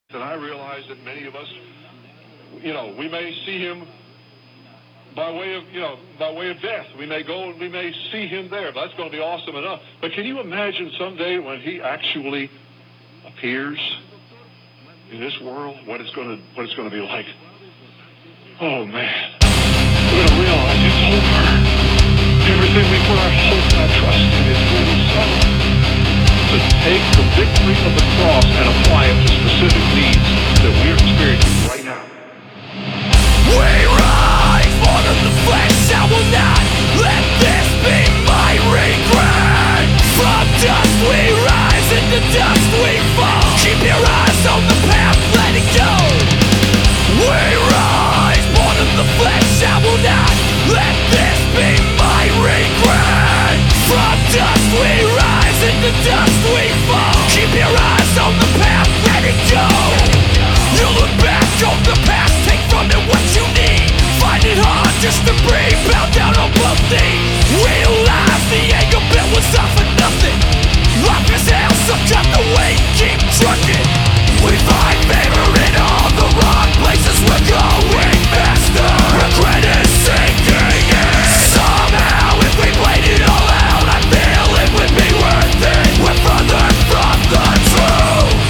And I realize that many of us, we may see him by way of death. We may go and we may see him there. That's going to be awesome enough. But can you imagine someday when he actually appears in this world, what it's going to be like? Oh man, we're going to realize it's over. Everything we put our hope and our trust in is really so. To take the victory of the cross and apply it to specific needs that we're experiencing right now. We rise, born of the flesh, I will not let this be my regret. From dust we rise, into dust we fall. Keep your eyes on the path, let it go. We rise, born of the flesh, I will not let this be my regret. From dust we rise, into dust we fall. Keep your eyes on the path, let it go. You look back on the past, take from it what you need. Find it hard just to breathe, bow down on both knees. Realize the anger built was all for nothing. Life is hell, so cut the weight, keep trucking. We find favor in all the wrong places we're going faster. Regret is sinking in. Somehow if we played it all out, I feel it would be worth it. We're further from the truth.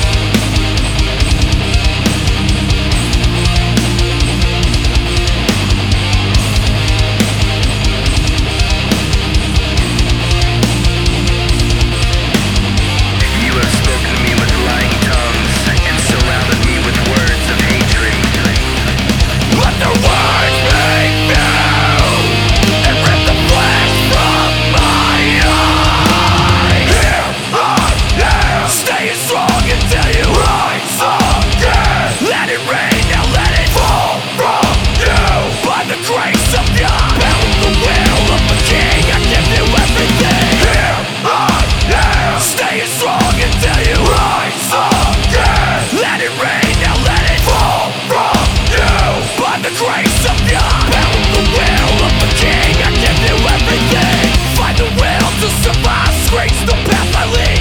You have spoken to me with lying tongues and surrounded me with words of hatred. Let the words be few and rip the flesh from my eye. Here I am, staying strong until you rise again. Let it rain, now let it fall from you. By the grace of God, bound the will of the King, I give you everything. Here I am, staying strong until you rise again. Let it rain, now let it fall from you. By the grace of God, bound the will of the King, I give you everything. Find the will to survive, screams the path I lead.